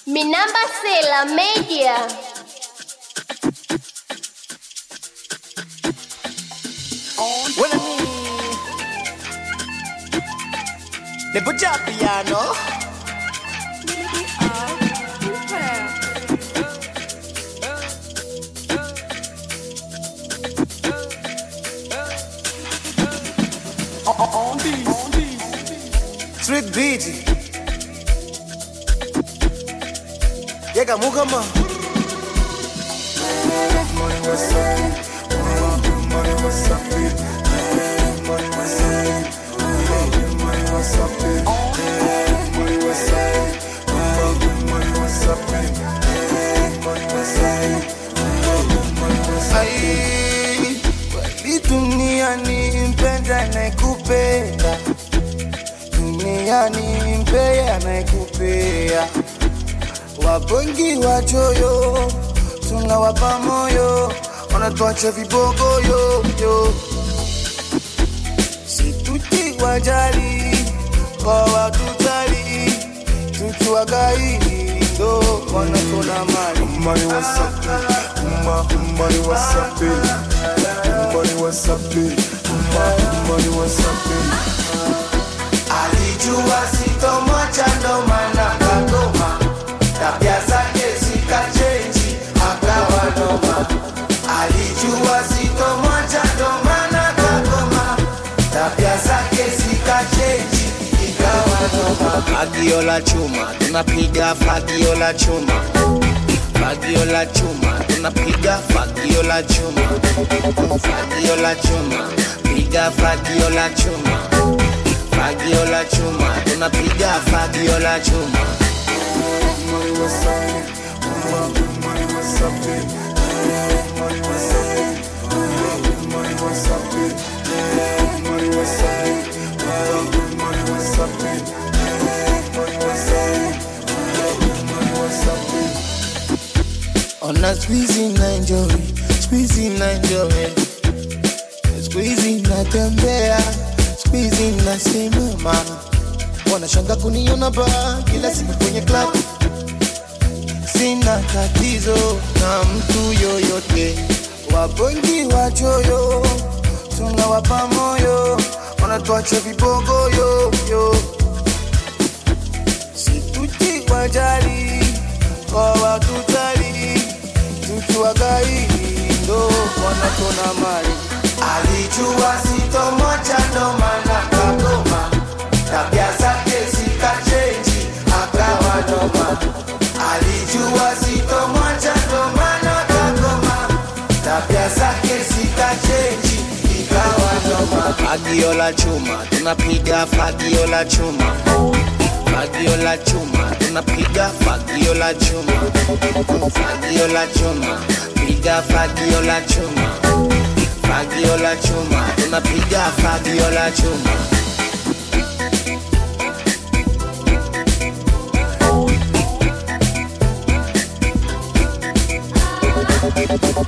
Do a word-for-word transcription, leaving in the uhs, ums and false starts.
Minamba Sela Media. Well, I mean, they put your piano. On these, on these, Street beat. Yega mukama. Money was up, money was up, money was up, money was up, money was up, money was up, money was up. Ai, kweli duniani mpenda anayekupenda, duniani mpenda anayekupea. Wabongi wachoyo, tunawapa moyo, wanatuacha vibogo yo yo. Situti wajali, kwa watutali, tukiwagai ndo wanatona mali. Money was up, money was up, money was up, money was up. Alijua sitomocha ndo maana kagoma, tabia zake zikachenji akawa noma. Alijua sitomocha ndo maana kagoma, tabia zake zikachenji ikawa noma. Fagio la chuma, tunapiga fagio la chuma. Fagio la chuma, tunapiga fagio la chuma. Fagio la chuma, piga fagio la chuma. Fagio la chuma, tunapiga fagio la chuma. Money was up, money was up, money was up, money was up, money was up, money was up, money was up. On a squeezing na enjoy, squeezing na enjoy, squeezing na tembea, squeezing na simama. Wanashanga kuniona ba kila siku kwenye club. Sina tatizo na mtu yoyote. Wabongi wachoyo, tunawapa moyo, wanatuacha vibogo yo yo. Situti wajali, kwa watutali, tukiwagai ndo wanatona mali. Alijua sitomocha ndo maana kagoma, tabia zake zikachenji akawa noma. Alijua sitomocha ndo maana kagoma, tabia zake zikachenji ikawa noma. Fagio la chuma, tunapiga fagio la chuma. Fagio la chuma, tunapiga fagio la chuma. Fagio la chuma, piga fagio la chuma. Fagio la chuma, tunapiga fagio la chuma.